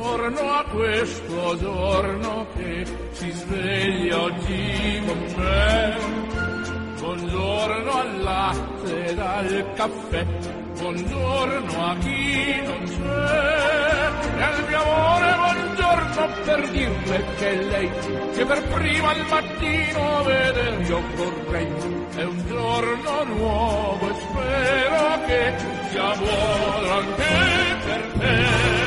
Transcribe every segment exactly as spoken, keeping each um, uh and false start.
buongiorno a questo giorno che si sveglia oggi con me. Buongiorno al latte ed al caffè, buongiorno a chi non c'è. E al mio amore buongiorno per dirle che lei, che per prima al mattino veder io vorrei. È un giorno nuovo e spero che sia buono anche per te.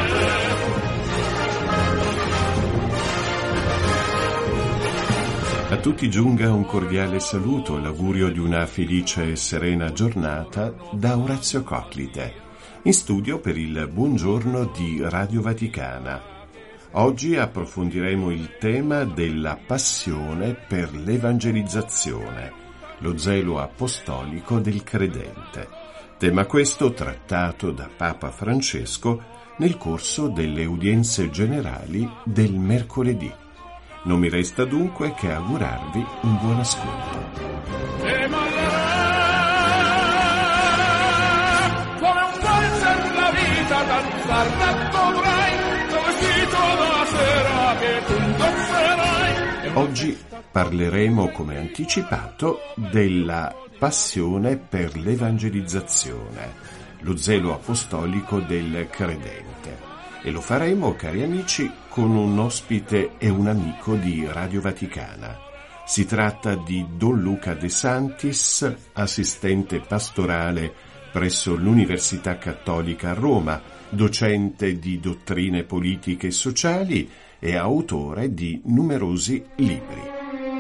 A tutti giunga un cordiale saluto e l'augurio di una felice e serena giornata da Orazio Coclite, in studio per il Buongiorno di Radio Vaticana. Oggi approfondiremo il tema della passione per l'evangelizzazione, lo zelo apostolico del credente. Tema questo trattato da Papa Francesco nel corso delle udienze generali del mercoledì. Non mi resta dunque che augurarvi un buon ascolto. E come un valzer la vita danzar dovrai, vestito da sera che tu indosserai. Oggi parleremo, come anticipato, della passione per l'evangelizzazione, lo zelo apostolico del credente. E lo faremo, cari amici, con un ospite e un amico di Radio Vaticana. Si tratta di Don Luca De Santis, assistente pastorale presso l'Università Cattolica a Roma, docente di dottrine politiche e sociali e autore di numerosi libri.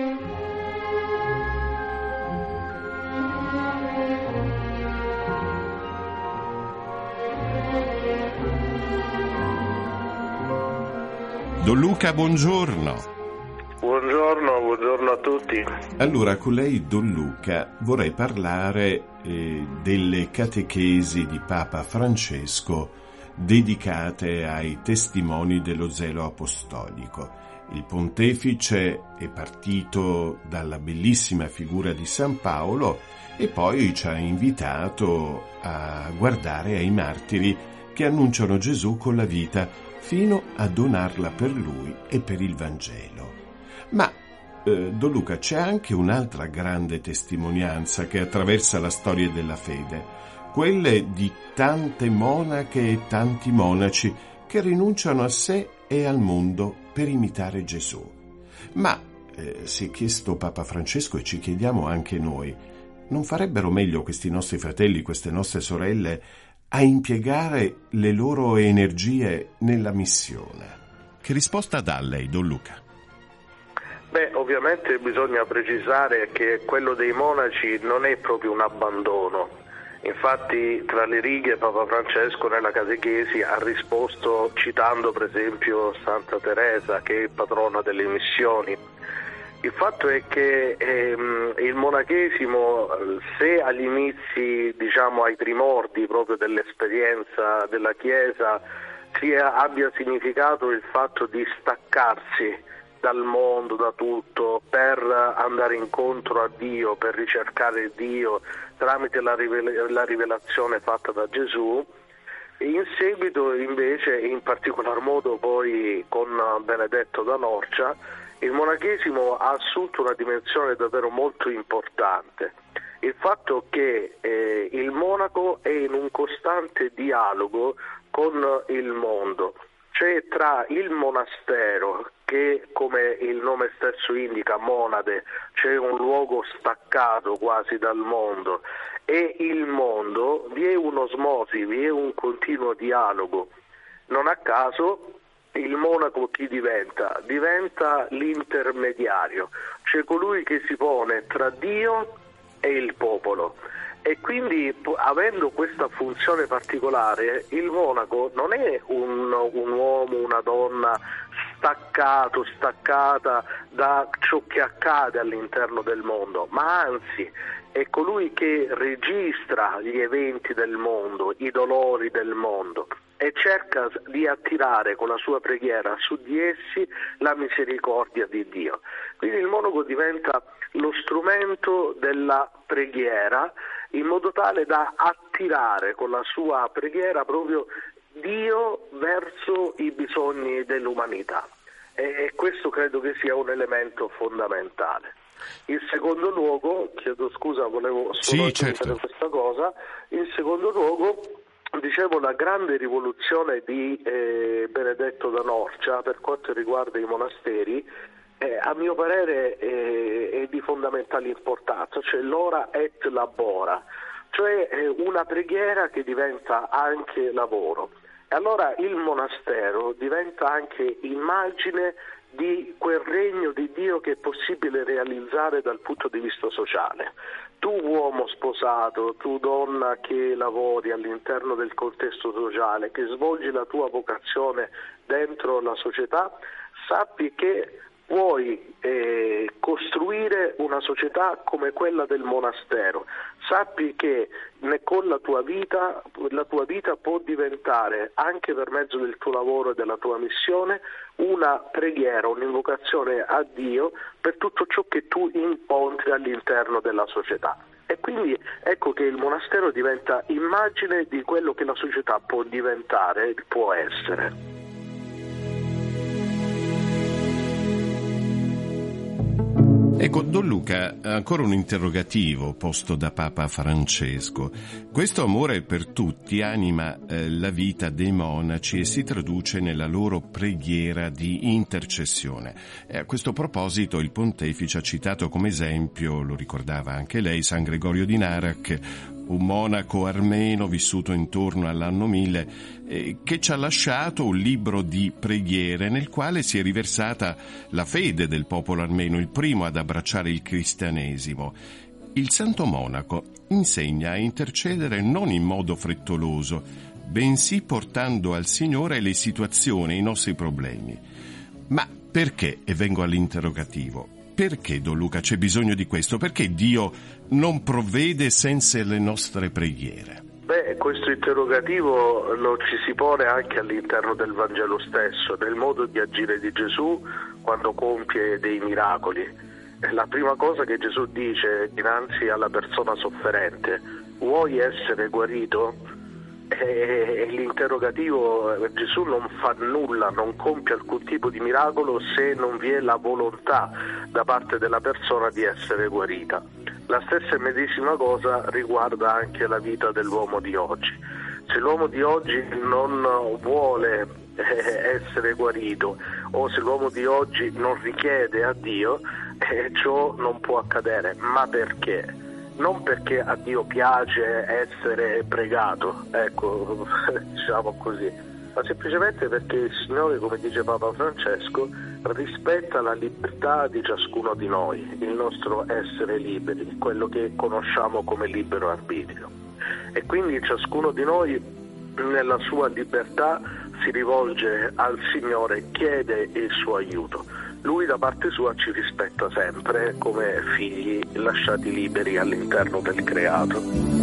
Don Luca, buongiorno. Buongiorno, buongiorno a tutti. Allora, con lei, Don Luca, vorrei parlare eh, delle catechesi di Papa Francesco dedicate ai testimoni dello zelo apostolico. Il pontefice è partito dalla bellissima figura di San Paolo e poi ci ha invitato a guardare ai martiri che annunciano Gesù con la vita fino a donarla per lui e per il Vangelo. Ma, eh, Don Luca, c'è anche un'altra grande testimonianza che attraversa la storia della fede, quelle di tante monache e tanti monaci che rinunciano a sé e al mondo per imitare Gesù. Ma, eh, si è chiesto Papa Francesco e ci chiediamo anche noi, non farebbero meglio questi nostri fratelli, queste nostre sorelle, a impiegare le loro energie nella missione? Che risposta dà lei, Don Luca? Beh, ovviamente bisogna precisare che quello dei monaci non è proprio un abbandono. Infatti, tra le righe, Papa Francesco nella catechesi ha risposto citando per esempio Santa Teresa, che è patrona delle missioni. Il fatto è che ehm, il monachesimo, se agli inizi, diciamo ai primordi proprio dell'esperienza della Chiesa, sia, abbia significato il fatto di staccarsi dal mondo, da tutto, per andare incontro a Dio, per ricercare Dio tramite la, rivel- la rivelazione fatta da Gesù, in seguito invece, in particolar modo poi con Benedetto da Norcia, il monachesimo ha assunto una dimensione davvero molto importante. Il fatto che eh, il monaco è in un costante dialogo con il mondo, cioè tra il monastero, che come il nome stesso indica, monade, cioè un luogo staccato quasi dal mondo, e il mondo, vi è un'osmosi, vi è un continuo dialogo. Non a caso il monaco chi diventa? Diventa l'intermediario, cioè colui che si pone tra Dio e il popolo. E quindi, avendo questa funzione particolare, il monaco non è un, un uomo, una donna staccato, staccata da ciò che accade all'interno del mondo, ma anzi è colui che registra gli eventi del mondo, i dolori del mondo, e cerca di attirare con la sua preghiera su di essi la misericordia di Dio. Quindi il monaco diventa lo strumento della preghiera, in modo tale da attirare con la sua preghiera proprio Dio verso i bisogni dell'umanità, e questo credo che sia un elemento fondamentale. In secondo luogo, chiedo scusa, volevo solo sì, certo. questa cosa, in secondo luogo dicevo la grande rivoluzione di eh, Benedetto da Norcia per quanto riguarda i monasteri eh, a mio parere eh, è di fondamentale importanza, cioè l'ora et labora, cioè eh, una preghiera che diventa anche lavoro. E allora il monastero diventa anche immagine di quel regno di Dio che è possibile realizzare dal punto di vista sociale. Tu uomo sposato, tu donna che lavori all'interno del contesto sociale, che svolgi la tua vocazione dentro la società, sappi che puoi eh, costruire una società come quella del monastero. Sappi che ne, con la tua vita, la tua vita può diventare, anche per mezzo del tuo lavoro e della tua missione, una preghiera, un'invocazione a Dio per tutto ciò che tu incontri all'interno della società. E quindi ecco che il monastero diventa immagine di quello che la società può diventare, può essere. Ecco, Don Luca, ancora un interrogativo posto da Papa Francesco. Questo amore per tutti anima eh, la vita dei monaci e si traduce nella loro preghiera di intercessione. E a questo proposito il pontefice ha citato come esempio, lo ricordava anche lei, San Gregorio di Narac, un monaco armeno vissuto intorno all'anno mille, eh, che ci ha lasciato un libro di preghiere nel quale si è riversata la fede del popolo armeno, il primo ad abbracciare il cristianesimo. Il santo monaco insegna a intercedere non in modo frettoloso, bensì portando al Signore le situazioni, i nostri problemi. Ma perché, e vengo all'interrogativo, perché, Don Luca, c'è bisogno di questo? Perché Dio non provvede senza le nostre preghiere? Beh, questo interrogativo lo ci si pone anche all'interno del Vangelo stesso, nel modo di agire di Gesù quando compie dei miracoli. La prima cosa che Gesù dice dinanzi alla persona sofferente: vuoi essere guarito? E l'interrogativo, Gesù non fa nulla, non compie alcun tipo di miracolo se non vi è la volontà da parte della persona di essere guarita. La stessa medesima cosa riguarda anche la vita dell'uomo di oggi. Se l'uomo di oggi non vuole essere guarito o se l'uomo di oggi non richiede a Dio, eh, ciò non può accadere. Ma perché? Non perché a Dio piace essere pregato, ecco, diciamo così, ma semplicemente perché il Signore, come dice Papa Francesco, rispetta la libertà di ciascuno di noi, il nostro essere liberi, quello che conosciamo come libero arbitrio. E quindi ciascuno di noi nella sua libertà si rivolge al Signore, chiede il suo aiuto. Lui da parte sua ci rispetta sempre come figli lasciati liberi all'interno del creato.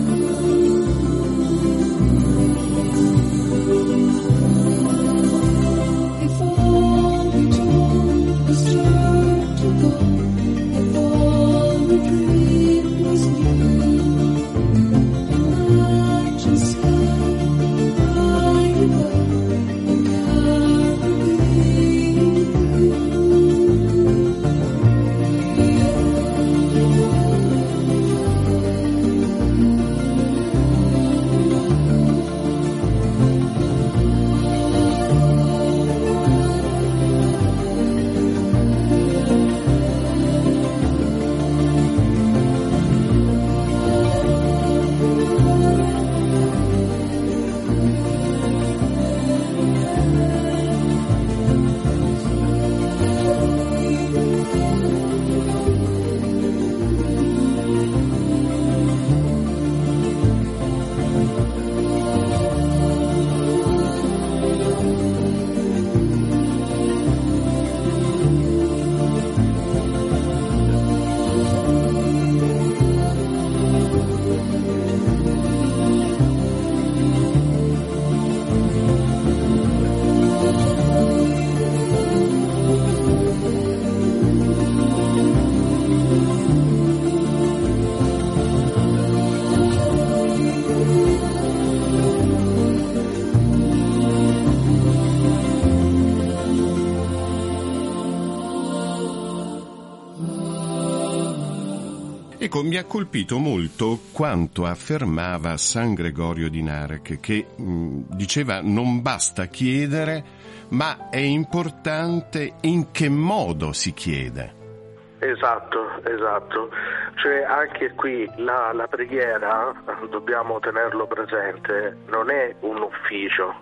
Ecco, mi ha colpito molto quanto affermava San Gregorio di Narek, che mh, diceva non basta chiedere, ma è importante in che modo si chiede. Esatto, esatto. Cioè anche qui la, la preghiera, dobbiamo tenerlo presente, non è un ufficio.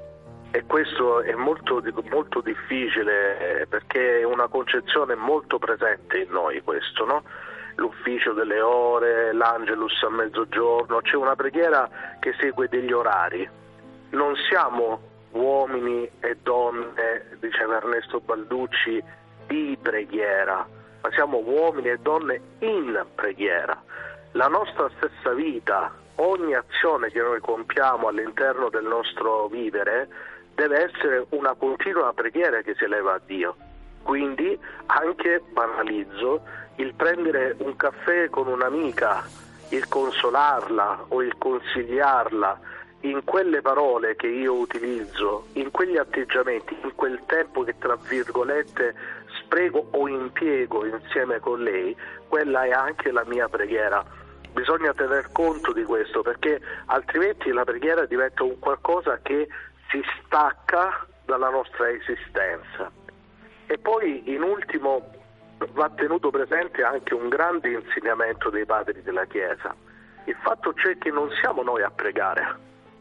E questo è molto, molto difficile, perché è una concezione molto presente in noi questo, no? L'ufficio delle ore, l'angelus a mezzogiorno, c'è una preghiera che segue degli orari. Non siamo uomini e donne, diceva Ernesto Balducci, di preghiera, ma siamo uomini e donne in preghiera. La nostra stessa vita, ogni azione che noi compiamo all'interno del nostro vivere deve essere una continua preghiera che si eleva a Dio. Quindi anche, banalizzo, il prendere un caffè con un'amica, il consolarla o il consigliarla, in quelle parole che io utilizzo, in quegli atteggiamenti, in quel tempo che tra virgolette spreco o impiego insieme con lei, quella è anche la mia preghiera. Bisogna tener conto di questo, perché altrimenti la preghiera diventa un qualcosa che si stacca dalla nostra esistenza. E poi in ultimo va tenuto presente anche un grande insegnamento dei padri della Chiesa. Il fatto c'è che non siamo noi a pregare,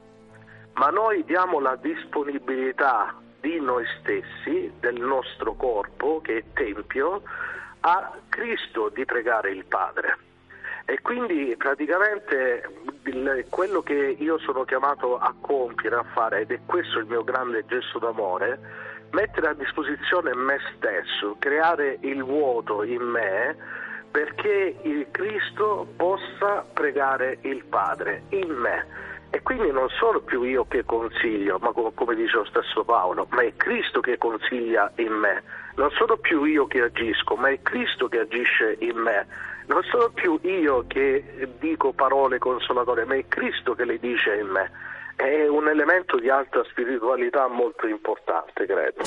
ma noi diamo la disponibilità di noi stessi, del nostro corpo che è tempio, a Cristo di pregare il Padre. E quindi praticamente il, quello che io sono chiamato a compiere, a fare, ed è questo il mio grande gesto d'amore, mettere a disposizione me stesso, creare il vuoto in me perché il Cristo possa pregare il Padre in me. E quindi non sono più io che consiglio, ma come, come dice lo stesso Paolo, ma è Cristo che consiglia in me. Non sono più io che agisco, ma è Cristo che agisce in me. Non sono più io che dico parole consolatorie, ma è Cristo che le dice in me. È un elemento di alta spiritualità molto importante, credo.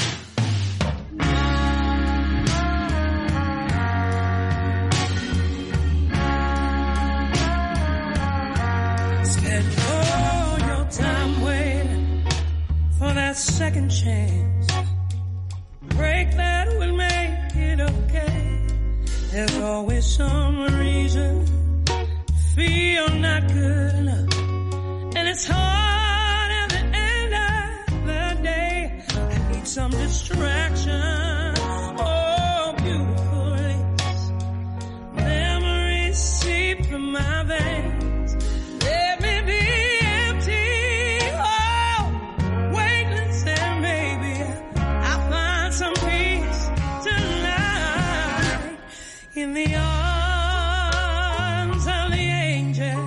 Spend all your time waiting for that second chance. Break that will make it okay. There's always some reason to feel not good enough. And it's hard at the end of the day. I need some distraction. Oh, beautiful lips. Memories seep from my veins. Let me be empty. Oh, weightless, and maybe I'll find some peace tonight in the arms of the angel.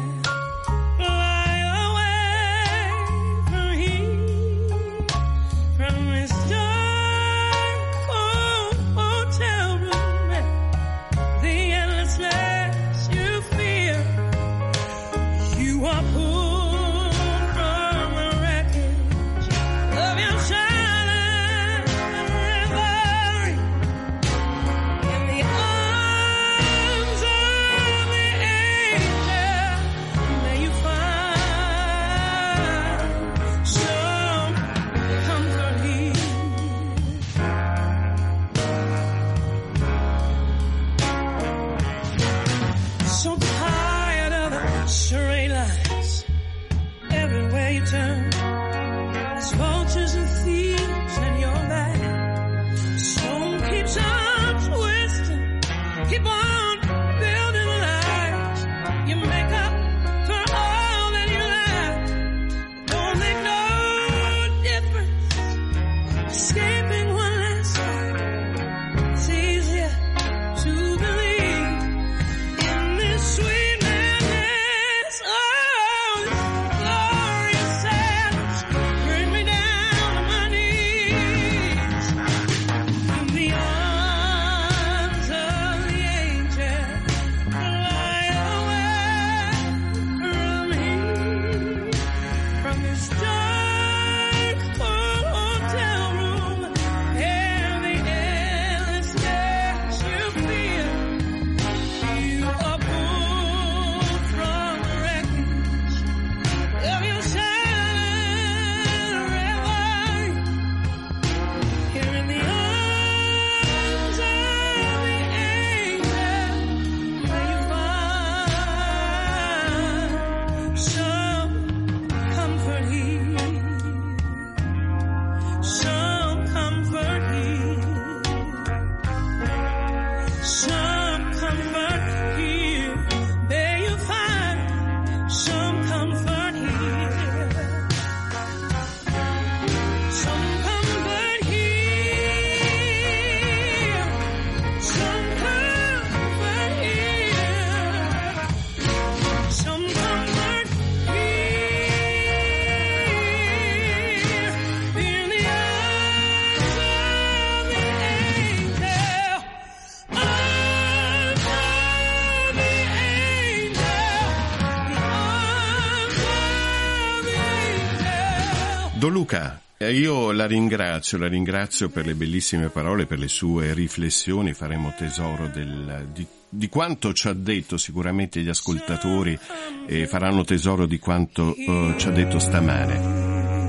Don Luca, io la ringrazio, la ringrazio per le bellissime parole, per le sue riflessioni. Faremo tesoro del, di, di quanto ci ha detto. Sicuramente gli ascoltatori eh, faranno tesoro di quanto eh, ci ha detto stamane.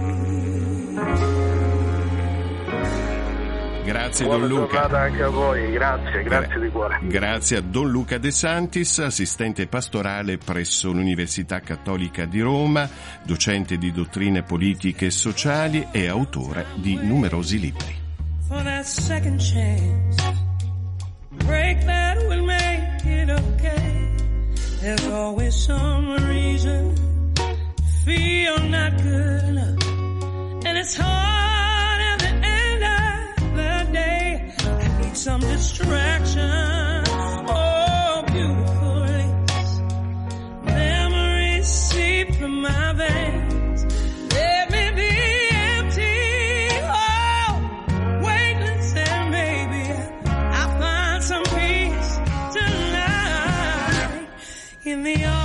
Grazie Buona Don Luca. giornata anche a voi, grazie, grazie di cuore. Grazie a Don Luca De Santis, assistente pastorale presso l'Università Cattolica di Roma, docente di dottrine politiche e sociali e autore di numerosi libri. For that second chance, break that will make it okay. There's always some reason to feel not good enough, and it's hard at the end of the day. I need some distraction. Oh, beautiful lace, memories seep from my veins. Let me be empty, oh, weightless, and maybe I'll find some peace tonight in the